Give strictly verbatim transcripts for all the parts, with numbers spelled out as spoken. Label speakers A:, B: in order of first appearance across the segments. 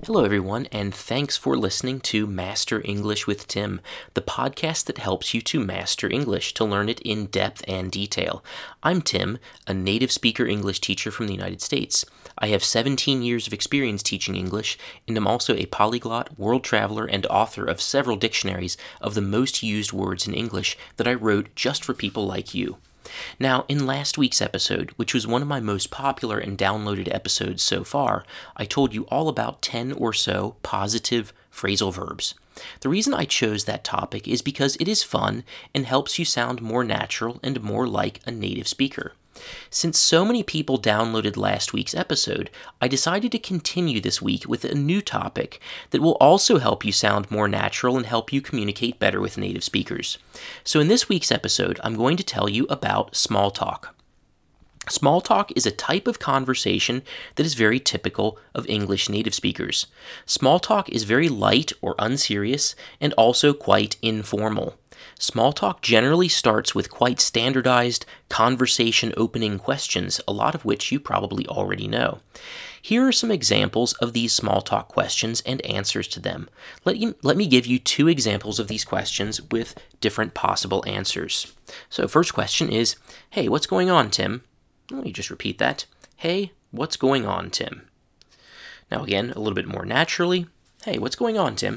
A: Hello, everyone, and thanks for listening to Master English with Tim, the podcast that helps you to master English, to learn it in depth and detail. I'm Tim, a native speaker English teacher from the United States. I have seventeen years of experience teaching English, and I'm also a polyglot, world traveler, and author of several dictionaries of the most used words in English that I wrote just for people like you. Now, in last week's episode, which was one of my most popular and downloaded episodes so far, I told you all about ten or so positive phrasal verbs. The reason I chose that topic is because it is fun and helps you sound more natural and more like a native speaker. Since so many people downloaded last week's episode, I decided to continue this week with a new topic that will also help you sound more natural and help you communicate better with native speakers. So in this week's episode, I'm going to tell you about small talk. Small talk is a type of conversation that is very typical of English native speakers. Small talk is very light or unserious and also quite informal. Small talk generally starts with quite standardized conversation opening questions, a lot of which you probably already know. Here are some examples of these small talk questions and answers to them. Let, you, let me give you two examples of these questions with different possible answers. So first question is, hey, what's going on, Tim? Let me just repeat that. Hey, what's going on, Tim? Now again, a little bit more naturally. Hey, what's going on, Tim?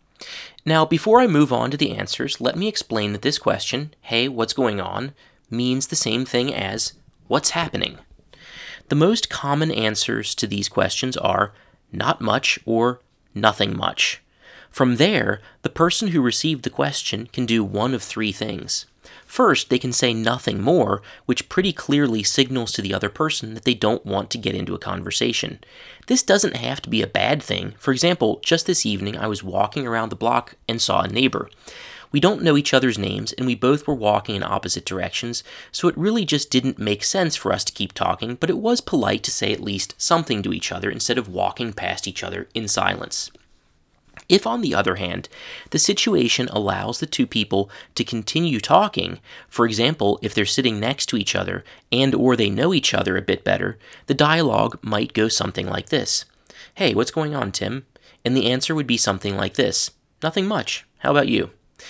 A: Now, before I move on to the answers, let me explain that this question, hey, what's going on, means the same thing as what's happening. The most common answers to these questions are not much or nothing much. From there, the person who received the question can do one of three things. First, they can say nothing more, which pretty clearly signals to the other person that they don't want to get into a conversation. This doesn't have to be a bad thing. For example, just this evening, I was walking around the block and saw a neighbor. We don't know each other's names, and we both were walking in opposite directions, so it really just didn't make sense for us to keep talking, but it was polite to say at least something to each other instead of walking past each other in silence. If, on the other hand, the situation allows the two people to continue talking, for example, if they're sitting next to each other and or they know each other a bit better, the dialogue might go something like this. Hey, what's going on, Tim? And the answer would be something like this. Nothing much. How about you?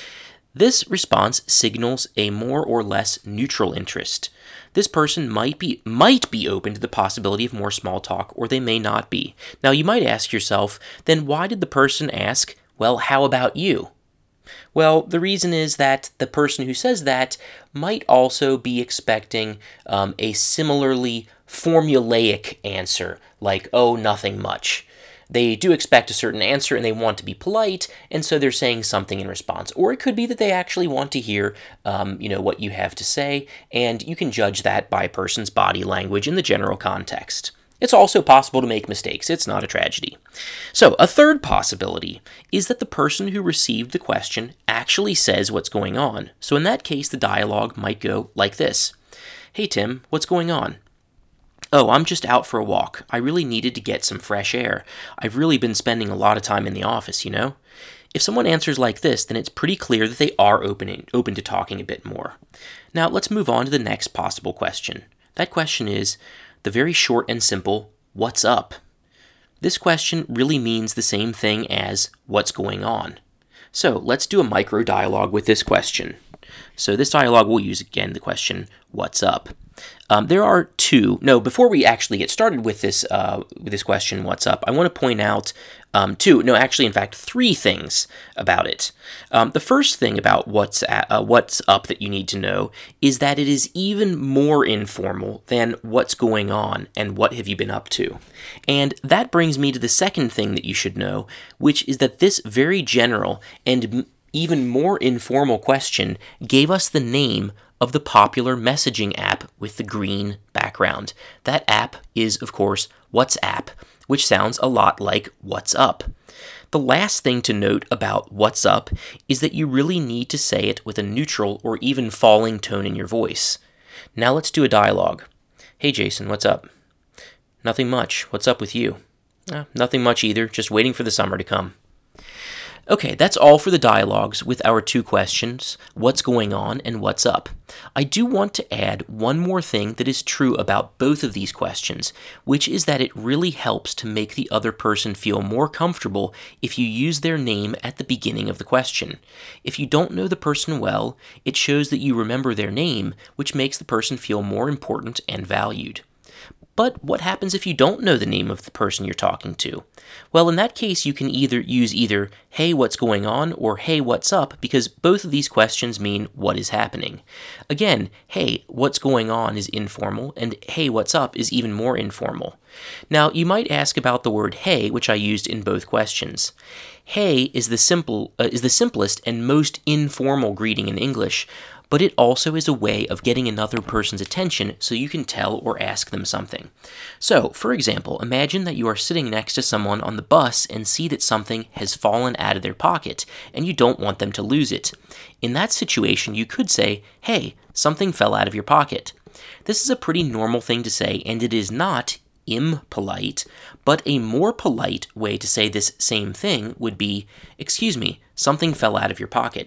A: This response signals a more or less neutral interest. This person might be might be open to the possibility of more small talk, or they may not be. Now, you might ask yourself, then why did the person ask, well, how about you? Well, the reason is that the person who says that might also be expecting um, a similarly formulaic answer, like, oh, nothing much. They do expect a certain answer and they want to be polite, and so they're saying something in response. Or it could be that they actually want to hear, um, you know, what you have to say, and you can judge that by a person's body language in the general context. It's also possible to make mistakes. It's not a tragedy. So, a third possibility is that the person who received the question actually says what's going on. So in that case, the dialogue might go like this. Hey, Tim, what's going on? Oh, I'm just out for a walk. I really needed to get some fresh air. I've really been spending a lot of time in the office, you know? If someone answers like this, then it's pretty clear that they are open, open to talking a bit more. Now, let's move on to the next possible question. That question is the very short and simple, what's up? This question really means the same thing as what's going on. So let's do a micro dialogue with this question. So this dialogue will use again the question, what's up? Um, there are two, no, before we actually get started with this uh, with this question, what's up, I want to point out um, two, no, actually, in fact, three things about it. Um, the first thing about what's at, uh, what's up that you need to know is that it is even more informal than what's going on and what have you been up to. And that brings me to the second thing that you should know, which is that this very general and m- even more informal question gave us the name of the popular messaging app with the green background. That app is, of course, WhatsApp, which sounds a lot like what's up. The last thing to note about what's up is that you really need to say it with a neutral or even falling tone in your voice. Now let's do a dialogue. Hey Jason, what's up? Nothing much. What's up with you? Eh, nothing much either, just waiting for the summer to come. Okay, that's all for the dialogues with our two questions, what's going on and what's up. I do want to add one more thing that is true about both of these questions, which is that it really helps to make the other person feel more comfortable if you use their name at the beginning of the question. If you don't know the person well, it shows that you remember their name, which makes the person feel more important and valued. But what happens if you don't know the name of the person you're talking to? Well, in that case, you can either use either, hey, what's going on, or hey, what's up, because both of these questions mean what is happening. Again, hey, what's going on is informal, and hey, what's up is even more informal. Now, you might ask about the word hey, which I used in both questions. Hey is the simple uh, is the simplest and most informal greeting in English, but it also is a way of getting another person's attention so you can tell or ask them something. So, for example, imagine that you are sitting next to someone on the bus and see that something has fallen out of their pocket, and you don't want them to lose it. In that situation, you could say, hey, something fell out of your pocket. This is a pretty normal thing to say, and it is not impolite, but a more polite way to say this same thing would be, excuse me, something fell out of your pocket.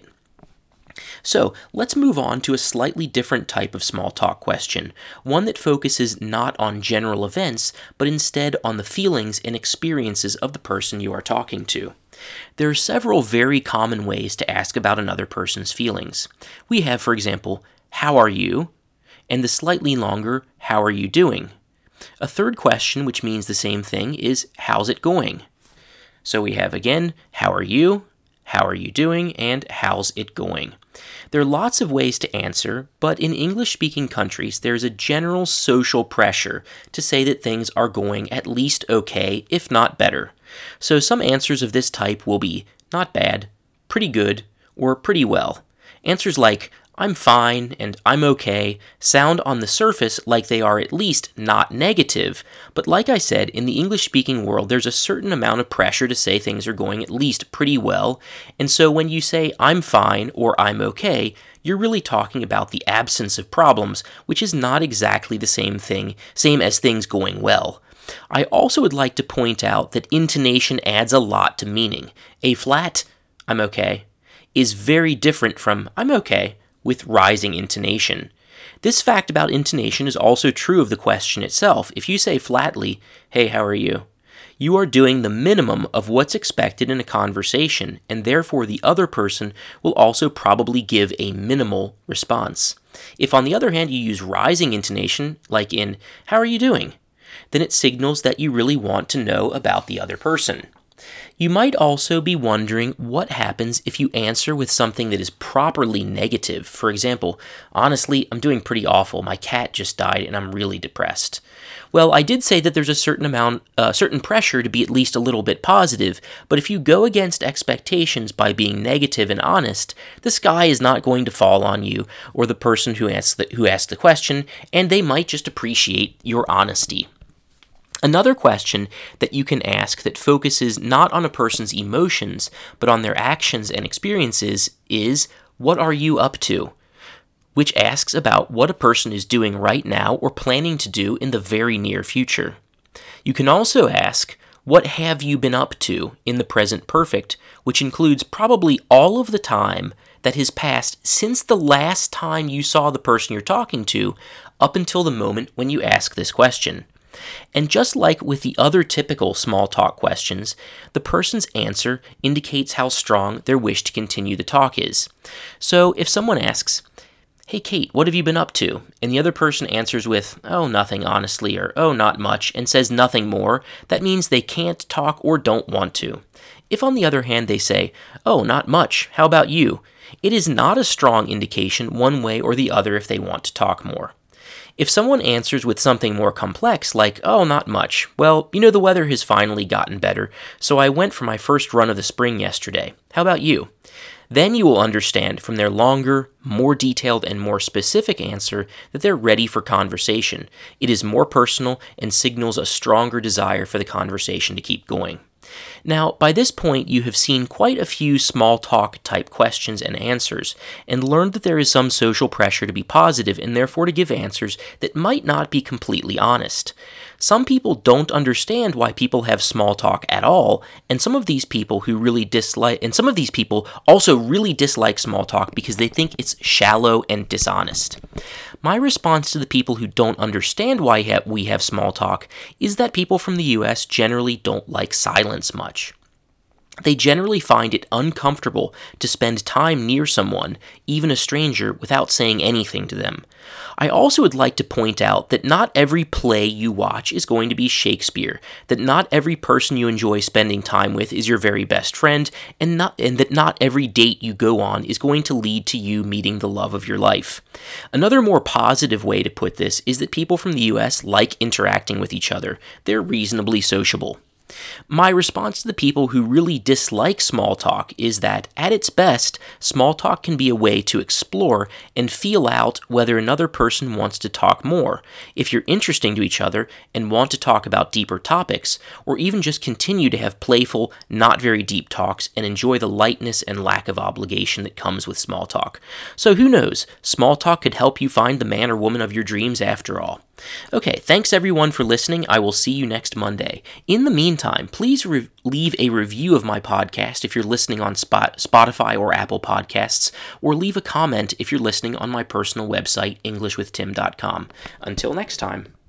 A: So, let's move on to a slightly different type of small talk question, one that focuses not on general events, but instead on the feelings and experiences of the person you are talking to. There are several very common ways to ask about another person's feelings. We have, for example, how are you? And the slightly longer, how are you doing? A third question, which means the same thing, is how's it going? So we have, again, how are you? How are you doing? And how's it going? There are lots of ways to answer, but in English-speaking countries, there's a general social pressure to say that things are going at least okay, if not better. So some answers of this type will be not bad, pretty good, or pretty well. Answers like I'm fine and I'm okay sound on the surface like they are at least not negative, but like I said, in the English-speaking world, there's a certain amount of pressure to say things are going at least pretty well, and so when you say I'm fine or I'm okay, you're really talking about the absence of problems, which is not exactly the same thing, same as things going well. I also would like to point out that intonation adds a lot to meaning. A flat, I'm okay, is very different from I'm okay, with rising intonation. This fact about intonation is also true of the question itself. If you say flatly, hey, how are you? You are doing the minimum of what's expected in a conversation, and therefore the other person will also probably give a minimal response. If, on the other hand, you use rising intonation, like in, how are you doing? Then it signals that you really want to know about the other person. You might also be wondering what happens if you answer with something that is properly negative. For example, honestly, I'm doing pretty awful. My cat just died and I'm really depressed. Well, I did say that there's a certain amount, uh, certain pressure to be at least a little bit positive, but if you go against expectations by being negative and honest, the sky is not going to fall on you or the person who asked the, who asked the question, and they might just appreciate your honesty. Another question that you can ask that focuses not on a person's emotions, but on their actions and experiences is, what are you up to? Which asks about what a person is doing right now or planning to do in the very near future. You can also ask, what have you been up to in the present perfect, which includes probably all of the time that has passed since the last time you saw the person you're talking to, up until the moment when you ask this question. And just like with the other typical small talk questions, the person's answer indicates how strong their wish to continue the talk is. So if someone asks, hey Kate, what have you been up to? And the other person answers with, oh, nothing honestly, or oh, not much, and says nothing more, that means they can't talk or don't want to. If on the other hand they say, oh, not much, how about you? It is not a strong indication one way or the other if they want to talk more. If someone answers with something more complex, like, oh, not much, well, you know, the weather has finally gotten better, so I went for my first run of the spring yesterday. How about you? Then you will understand from their longer, more detailed, and more specific answer that they're ready for conversation. It is more personal and signals a stronger desire for the conversation to keep going. Now, by this point, you have seen quite a few small talk type questions and answers, and learned that there is some social pressure to be positive and therefore to give answers that might not be completely honest. Some people don't understand why people have small talk at all, and some of these people who really dislike, and some of these people also really dislike small talk because they think it's shallow and dishonest. My response to the people who don't understand why we have small talk is that people from the U S generally don't like silence much. They generally find it uncomfortable to spend time near someone, even a stranger, without saying anything to them. I also would like to point out that not every play you watch is going to be Shakespeare, that not every person you enjoy spending time with is your very best friend, and, not, and that not every date you go on is going to lead to you meeting the love of your life. Another more positive way to put this is that people from the U S like interacting with each other. They're reasonably sociable. My response to the people who really dislike small talk is that, at its best, small talk can be a way to explore and feel out whether another person wants to talk more, if you're interesting to each other and want to talk about deeper topics, or even just continue to have playful, not very deep talks and enjoy the lightness and lack of obligation that comes with small talk. So who knows, small talk could help you find the man or woman of your dreams after all. Okay, thanks everyone for listening. I will see you next Monday. In the meantime, please re- leave a review of my podcast if you're listening on Spot- Spotify or Apple Podcasts, or leave a comment if you're listening on my personal website, english with tim dot com. Until next time.